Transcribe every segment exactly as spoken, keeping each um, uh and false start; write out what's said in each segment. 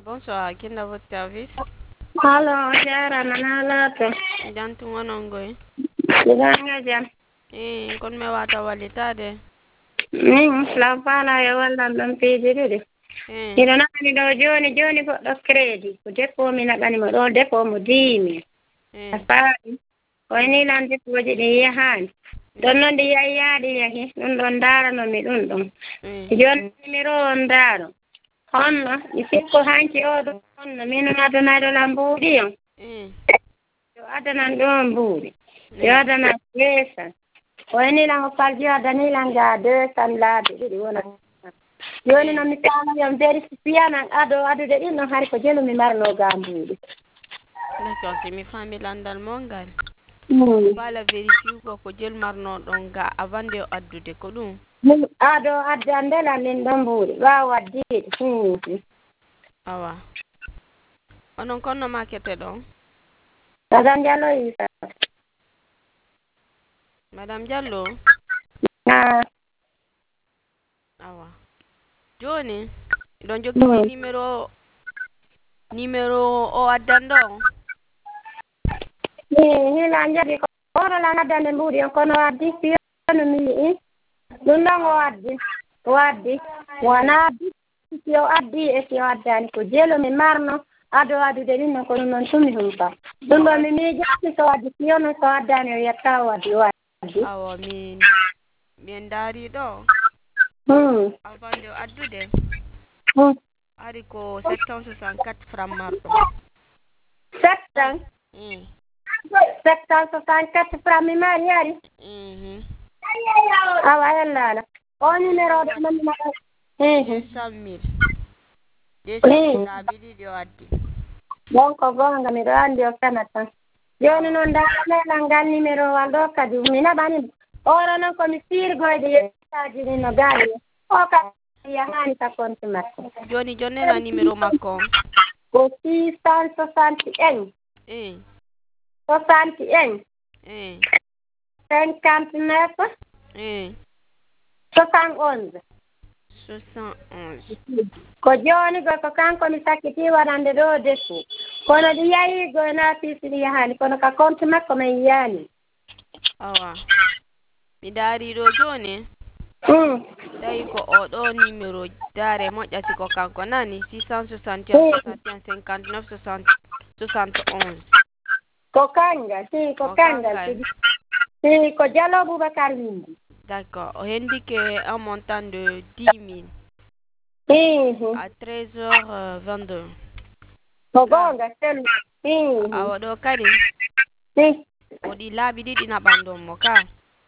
Bonsoir, qui est dans votre service? Halo, jara manalato. Jantu ngonongoy. Siganga jam. Eh, kon me wata walitade. Min la pala ya wala dam pejiri. Eh. Ina nani do joni joni ko do credit. Ko depo mi na bani mo do depo mo dimi. Eh. Asari. Ko ni lan depo je de yahan. Don non de ya ya de yahi. Non don dara no mi dun dum. Eh. Joni mi ro ndaro. Honno, mi sikko hanki o do honno min na do na do lambudi on. Eh. Yo adanan do mburi. Yo adanan pesa. Wani lang palji adani lang ga de san la de di wona. Yoni no mi tama yam deri piana ado ado de no hari ko jelo mi marno gambu. D'accord, c'est mi famille landal mongal. Mm. Bala vérifier ko ko jel marno don ga avant de addude ko dum. Ado adande la nin damburi. Wa waddi. Mm. Awa. Onon konno makete don. Madame Diallo isa. Madame Diallo. Ah. Awa. Joni, don jogi Mm. numéro numéro o addando. Ni ni lanja di ko ora la adande mburi ko no addi piano mi. Nunda ngo addi. Waddi. Wana addi. Yo addi e yo addani ko jelo mi marno ado adu de ninno ko non sumi humpa. Dundo mi mi jatti so addi yo no so addani o yatta waddi waddi. Awa min min dari do. Hmm. Avant de addude. Hmm. Ari ko sept cent soixante-quatre francs mardo. sept cents. Mm. sept cent soixante-quatre francs mi mari ari. Mhm. Awa yalla. O numero do man ma. Eh. deux cent mille. deux cent mille na bidi di waddi. Bon ko gonga mi do andi o kanata. Joni non da la ngal numero waldo kadi mi na bani. Ora non ko mi firgoyde yettaji ni no gali. O ka ya hani ta konti makko. Joni joni na numero makko. Ko six cent soixante et un. Eh. soixante et un. Eh. cinquante-neuf. Eh. soixante et onze. soixante et onze. Ko joni go ko kanko mi sakkiti waɗande ɗo defu. Kono ɗi yahi go na fisiri yahani kono ka konti makko men yiyani. Awa. Mi dari do joni. Mm. Tawi ko oɗo numéro dare moƴƴati ko kanko nani six cent soixante et un soixante et un cinquante-neuf soixante soixante et onze. Ko kanga si ko Ko kanga kanga. si ko Diallo Boubacar Windi. D'accord. On indique un montant de dix mille Mhm. à treize heures vingt-deux. Ko gonga selu. Mhm. Awa ɗo kadi Si. woɗi laabi ɗiɗi naɓandon mo ka.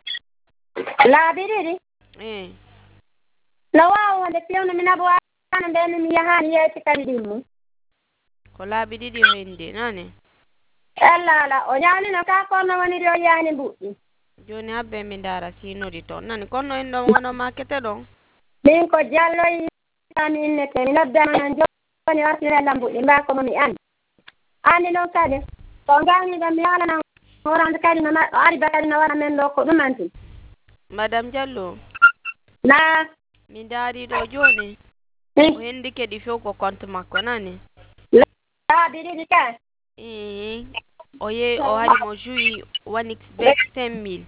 Laabi ɗiɗi. Eh. No wawa wonde fewno mi nabo wana ndeni mi yahani yeyti kadi ɗimmu. Ko laabi ɗiɗi o hindi nani. Ella ala o ñaanino ka kono woniri o yaani mbuɗɗi. Joni habbe mi dara sinori to nani kono en ɗon wono makete ɗon. Min ko Diallo yitami innete mi noddama non joni wartirella mbuɗɗi mba komo mi andi. Andi noon kadi ko ngalni ɗon mi haalana horande kadi no ari kadi no waɗa men ɗo ko ɗumanti. Madame Diallo. Na. Mi dari ɗo joni. O hendi kedi few ko compte makko nani. Laabi ɗiɗi ka. Eh. O ye o hari mo joui one x bet cinq mille.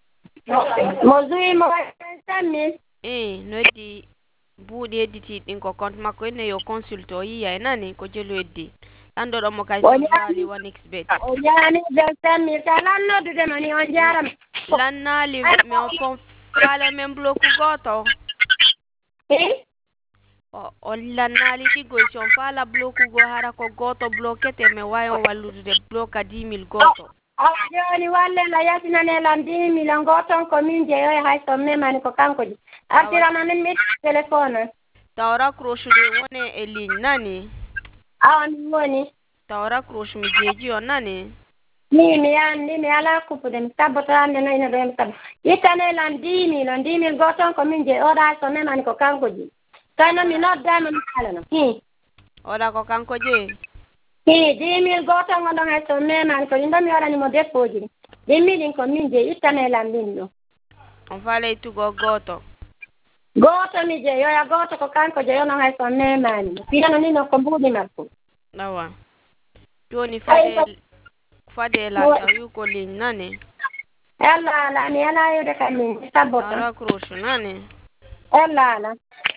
Mo joui mo cinq mille. Eh, no heddi buuɗi hedditi ɗin ko compte makko enne yo consulte o yiya e nani ko jelu heddi. Ɗanɗo ɗon mo kay so wali one x bet. O yaani bet cinq mille ka lan noddude mo ni on jarama. Lannali mi on fon faala men bloku goto. Eh? O o lannali ɗiggoy si on faala bloku go hara ko goto blokete mi wawi on walludude bloka dix mille goto. Ah, joni wallela yasinanelan dix mille goton ko min jeeyoy hay so memani ko kanko ji. Artirama min mi téléphone. Taw raccrochude woni e ligne nani. Awa mi woni. Taw raccroche mi jeeji on nani. Mi mi andi mi ala kuppude mi tabboto ande no ina ɗo mi tabbo. Ittanelan dix mille dix mille goton ko min jeeyi oɗo hay so memani ko kanko ji. Kayno mi noddama mi haalano. Hi. Oɗa ko kanko jeeyi. Hi dix mille goton gonɗon hay so memani ko ɗin ɗo mi waɗanimo dépôt ji. Ɗin miɗin ko min jeeyi ittanelan ɗin ɗo. On faala ittugo goto. Goto mi jeeyoya goto ko kanko jeeyono hay so memani fiyano ni no ko mbuuɗi makko awa joni fade fade la tawi ko ligne nani Allah ala mi ala yude kam min sabota raccroche nani Allah ala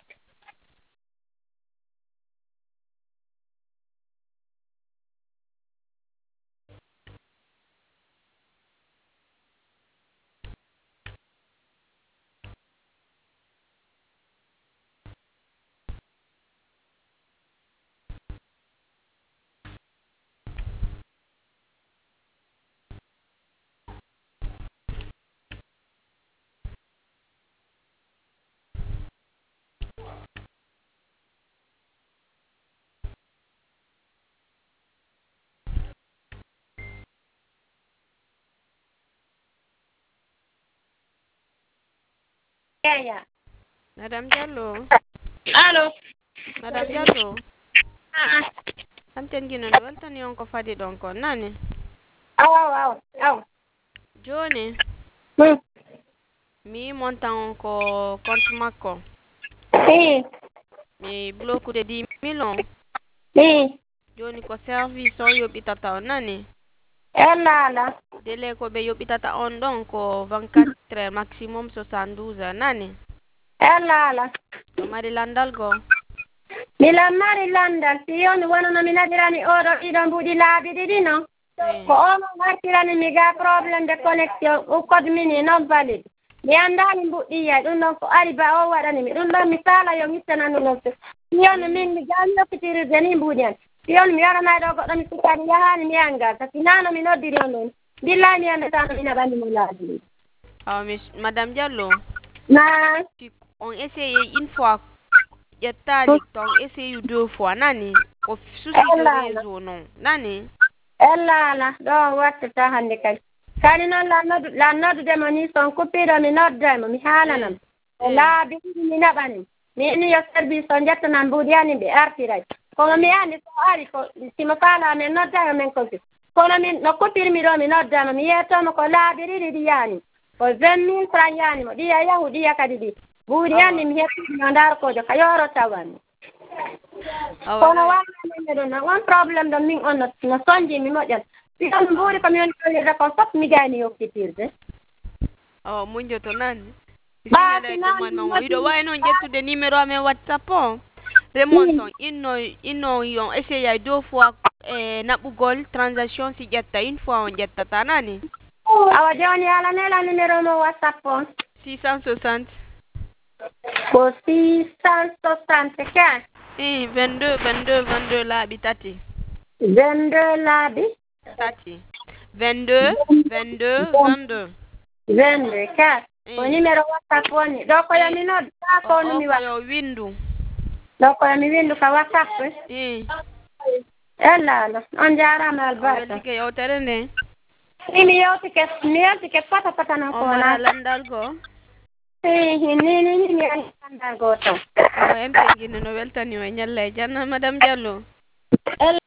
Yeah. Madame Diallo Allo Madame Diallo ah amten gino no weltani on ko fadi don ko nani aw aw aw joni hmm mi montan ko compte makko eh mi bloku de dix millions eh joni ko service o yobitata on nani Allah ala délai ko be yobitata on don ko vingt-quatre heures maximum soixante-douze heures nani Allah ala to mari landal go mila mari landal si on wonono mi nadirani oɗo ɗiɗo mbuɗi laabi ɗiɗi no ko ono wartirani mi ga probléme de connexion o code mini non valide mi andani mbuɗɗiyay ɗum ɗon ko ari ba o waɗani mi ɗum ɗon mi sala yo mittananduno si on min mi ga mi hokkitirirde ni mbuɗi an si on mi waɗanayi ɗo goɗɗo mi sukani yahani mi yanga taki nano mi noddiri on ɗon billahi mi andata no mi naɓani mo laabi ɗi aw mi Madame Diallo na on essayé une fois yettade ton essayé deux fois nani ko souci de réseau non nani Allah ala ɗo wattata hande kadi kadi noon la noddu la noddudemo ni son kuppiɗo mi noddaymo mi haalanam laabi ɗiɗi mi naɓani mi inni yo service o jettanan mbuɗi ani ɓe artiray kono mi andi so ari ko simo faala min noddayo men kosi kono min no kuppirmi ɗo mi noddama mi yettomo ko laabi ɗiɗi ɗi yaani ko vingt mille francs yaanimo ɗiya yahu ɗiya kadi ɗi mbuɗi anni mi heɓɓi no darkojo ka yoro tawanmi kono waɗanamine ɗum noon on probléme ɗo min on no soñji mi moƴƴat si on mbuuri komi woni ɗoyirde ko fof mi gayni yokkitirde o muñjoto nani ɓasinanimo iɗo wawi noon ƴettude numéro amen whatsapp o remon son inno inno yon essayay deux fois e naɓugol transaction si ƴetta une fois on ƴettata nani awa joni ala nela numéro mo whatsapp on six cent soixante ko six cent soixante quinze i vingt-deux vingt-deux vingt-deux laaɓi tati vingt-deux laaɓi tati vingt-deux vingt-deux vingt-deux vingt-deux quatre ko numéro whatsapp woni ɗo koyomi nodda ko no mi waɗa yo windu ɗo koyomi windu ka whatsapp i ella ala on jarama albarka weltike yewtere nde imi yewtike mi yewtike pata pata noon ko wona landal go i ni ni ni mi andi landal go taw o empe guine no weltani o ñalla e janna Madame Diallo